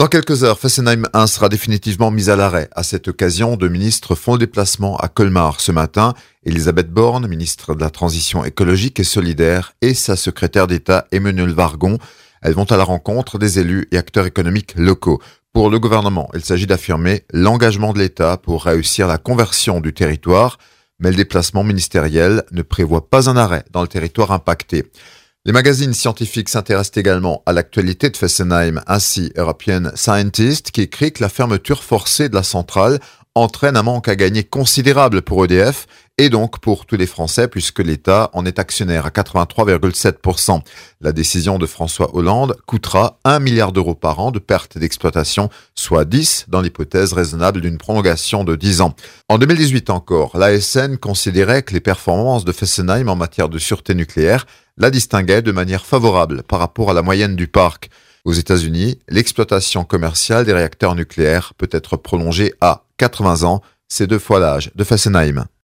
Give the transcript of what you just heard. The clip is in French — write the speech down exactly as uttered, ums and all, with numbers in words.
Dans quelques heures, Fessenheim un sera définitivement mis à l'arrêt. À cette occasion, deux ministres font le déplacement à Colmar ce matin. Elisabeth Borne, ministre de la Transition écologique et solidaire, et sa secrétaire d'État Emmanuelle Wargon. Elles vont à la rencontre des élus et acteurs économiques locaux. Pour le gouvernement, il s'agit d'affirmer l'engagement de l'État pour réussir la conversion du territoire, mais le déplacement ministériel ne prévoit pas un arrêt dans le territoire impacté. Les magazines scientifiques s'intéressent également à l'actualité de Fessenheim, ainsi European Scientist qui écrit que la fermeture forcée de la centrale entraîne un manque à gagner considérable pour E D F et donc pour tous les Français puisque l'État en est actionnaire à quatre-vingt-trois virgule sept pour cent. La décision de François Hollande coûtera un milliard d'euros par an de pertes d'exploitation, soit dix dans l'hypothèse raisonnable d'une prolongation de dix ans. En deux mille dix-huit encore, l'A S N considérait que les performances de Fessenheim en matière de sûreté nucléaire la distinguaient de manière favorable par rapport à la moyenne du parc. Aux États-Unis, l'exploitation commerciale des réacteurs nucléaires peut être prolongée à quatre-vingts ans, c'est deux fois l'âge de Fessenheim.